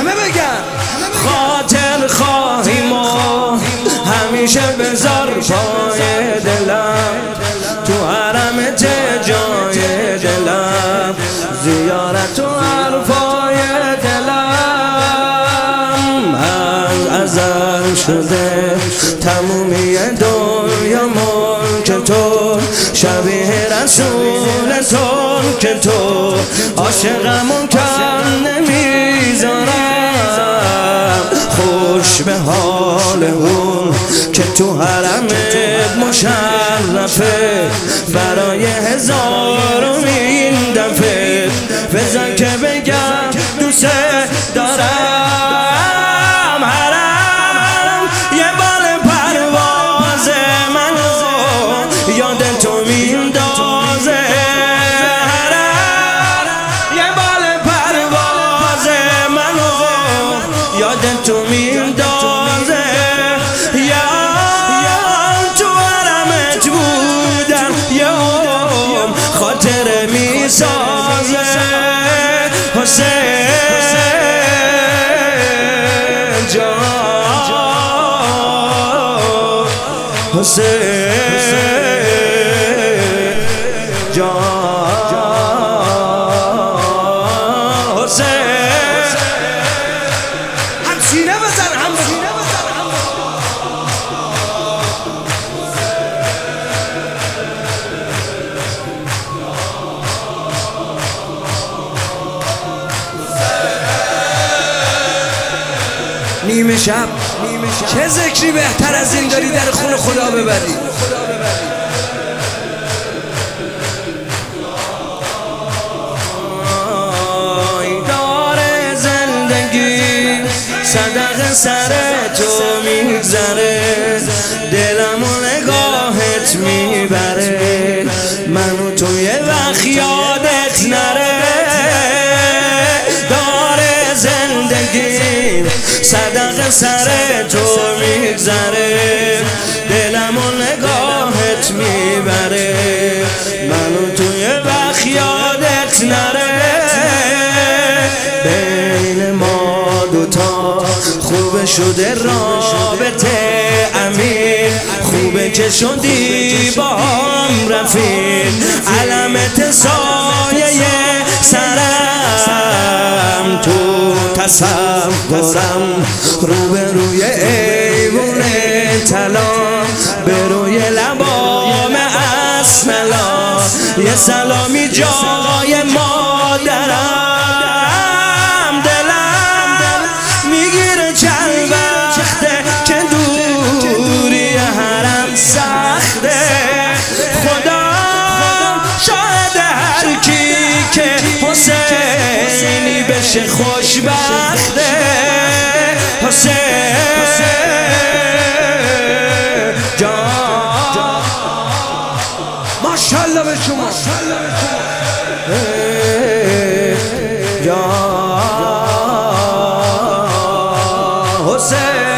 همه بگن خاطر خواهیم و همیشه بذار پای دلم، تو حرمت جای دلم، زیارت و حرفای دلم. از ازل شده تمومی دنیا ملک تو، شبیه رسول تو که تو، عاشقمون کم نمیذارم، خوش به حال اون که تو حرمت مشرفه، برای هزارمین دفعه بزن که بگم دوست دارم. حرم یه بال پرواز منو یاد تو میندازه، حرم یه بال پرواز منو یاد تو میندازه. خاطر می سازه حسین جان، حسین جان، حسین. هم سینه بزن هم سینه بزن. نیمه شب چه ذکری بهتر از این داری در خون خدا ببری؟ دار زندگی صدق سر تو میگذره، دلم و نگاهت میبره، منو تو یه وقت یادت نره. دار زندگی صدق سر تو میگذره، دلم و نگاهت میبره، منو توی وقت یادت نره. بین ما دوتا خوب شده رابطه امیر، خوبه که شدی با هم رفیق، علمت سایه سرم تو تصورم، رو به روی ایوون طلا، به روی لبام اسملا، یه سلامی جای مادرم. دلم میگیره چند وقته که دوری حرم سخته، خدا شاهد هر کی که حسینی بشه خوشبخته. حسین جان، ماشاءالله به شما جان، حسین